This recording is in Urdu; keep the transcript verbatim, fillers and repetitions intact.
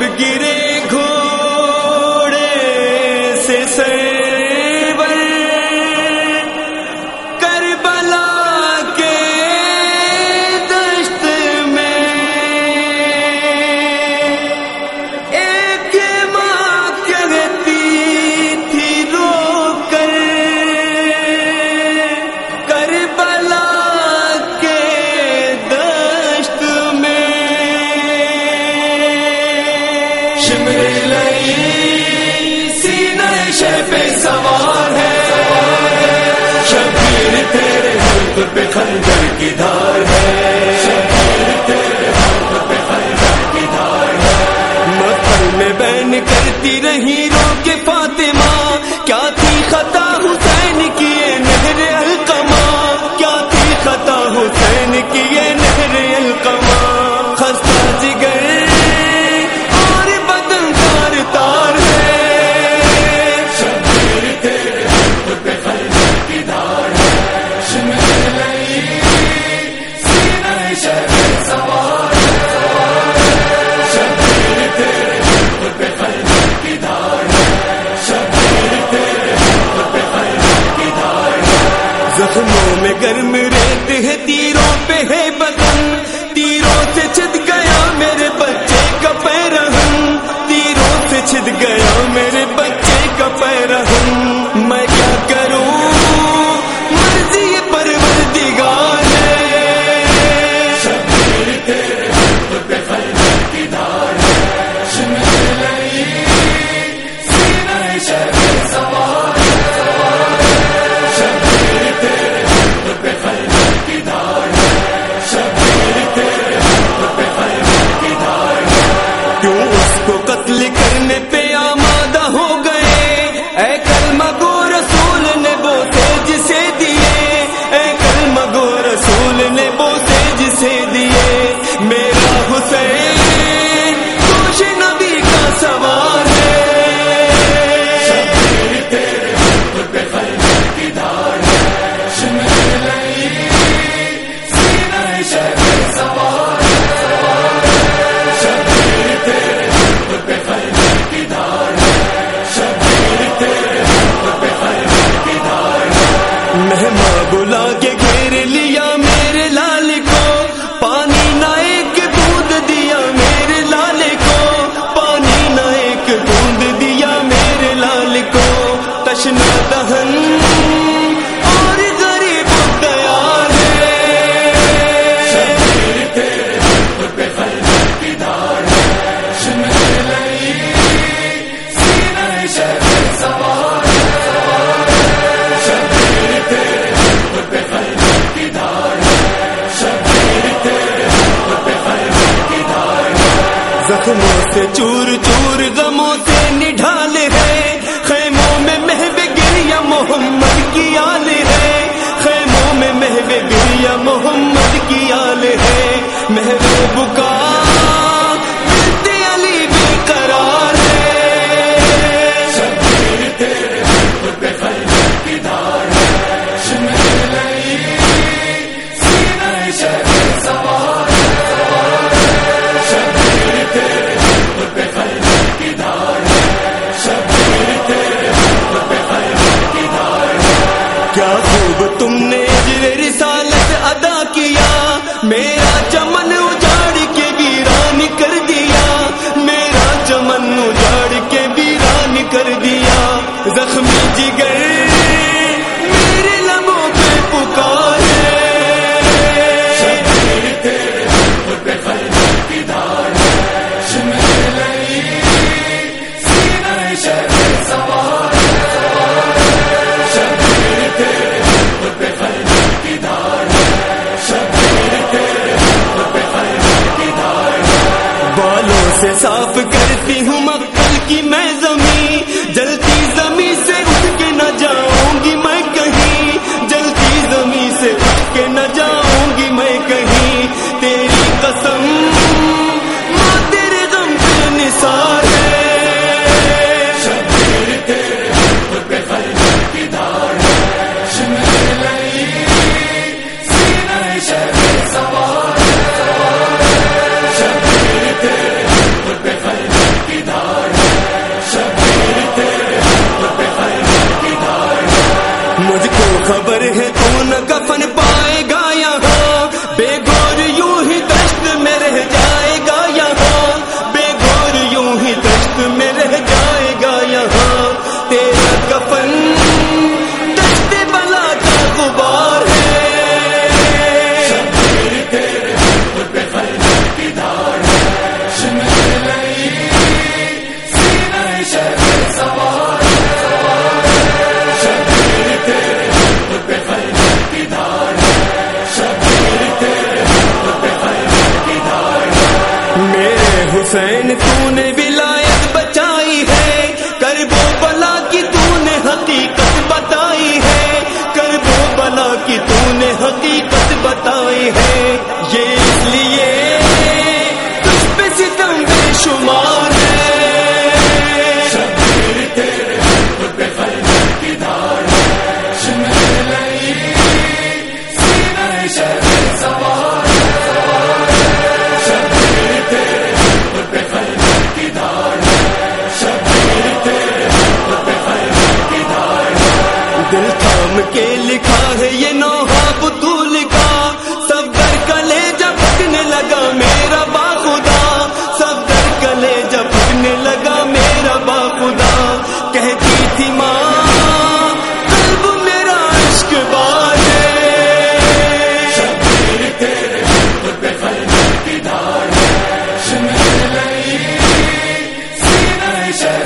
جب گرے گھوڑے سے سرور کربلا کے دشت میں، ایک ماں کہتی تھی رو کر کربلا کے دشت میں، سینہ شہ پہ سوار ہے، شبیر تیرے حلق پہ خنجر کی دھار ہے، شبیر تیرے حلق پہ خنجر کی دھار ہے، مقتل میں بین کرتی رہی رو کے فاطمہ، کیا تھی خطا حسین کی یہ نہر القما، کیا تھی خطا حسین کی یہ نہر القما، خستہ جگر زخموں میں گرم ریت ہے، تیروں پہ ہے بدن، تیروں سے چھد گیا میرے بچے کا پیرہن، تیروں سے چھد گیا میرے بچے کا پیرہن، میں کیا کروں مرضی پروردگار ہے، شبیر تیرے حلق پہ خنجر کی دھار ہے، شمع لئی سینہ شہ پہ سوار ہے، قتل کرنے پہ آمادہ ہو گئے، اے کلمہ گو رسول نے بوسے جسے دیے، اے کلمہ گو رسول نے بوسے جسے دیے، میرا حسین گوش نبی کا سوار ہے، شبیر تیرے حلق پہ خنجر کی دھار ہے، شمع لئی سینہ شہ پہ سوار ہے، شبیر تیرے پہ خنجر کی دھار ہے، شبیر تیرے حلق پہ خنجر کی دھار ہے، مہماں بلا کے گھیر لیا میرے لال کو، پانی نہ ایک بوند دیا میرے لال کو، پانی نہ ایک بوند دیا میرے لال کو، تشنا دہن اور غریب تیار ہے، شبیر تیرے حلق پہ خنجر کی دھار ہے، شمع زخموں سے چور چور غموں سے نڈھال ہے، خیموں میں محو گریہ محمد کی آل ہے، خیموں میں محو گریہ محمد کی آل ہے، محو بکا بنت علی بے قرار ہے، شبیر تیرے حلق پہ خنجر کی دھار ہے، شمع لئی سینہ شہ پہ سوار ہے، کیا خوب تم نے اجر رسالت ادا کیا، میرا چمن اجاڑ کے ویران کر دیا، میرا چمن اجاڑ کے ویران کر دیا، زخمی جگر میرے لبوں پہ پکار ہے، شبیر تیرے حلق پہ خنجر کی دھار ہے، شمع لئی سینہ شہ پہ سوار ہے، شبیر تیرے حلق پہ خنجر کی دھار ہے، شبیر تیرے حلق پہ خنجر کی دھار ہے، بالوں سے صاف کرتی ہوں مقتل کی میں زمین، جلتی زمین سے اٹھ کے نہ جاؤں گی میں کہیں، جلتی زمین سے اٹھ کے نہ جاؤں گی میں کہیں، تیری قسم ماں تیرے غم پہ نثار ہے، شبیر تیرے حلق پہ خنجر کی دھار ہے، شمع لئی سینہ شہ پہ سوار ہے، شبیر تیرے حلق پہ خنجر حسین تو نے ولایت بچائی ہے، کربو بلا کی تو نے حقیقت بتائی ہے، کربو بلا کی تو نے حقیقت بتائی ہے، یہ اس لیے تجھ پہ ستم بے شمار ہے، شبیر تیرے خود پہ خلوت کی دھار ہے، شمر لئی سینہ شہر سوار ہے، شبیر تیرے خود پہ خلوت کی دھار ہے، شبیر تیرے خود پہ خلوت کی دھار ہے، دل تھام کے لکھا ہے یہ نوحہ بطول کا، سب در کلے جب پھٹنے لگا میرا باخدا، سب در کلے جب پھٹنے لگا میرا باخدا، کہتی تھی ماں قلب میرا عشق باز ہے، شبیر تیرے خود پہ خلوت کی دھار ہے، شمر لئی سینہ شہر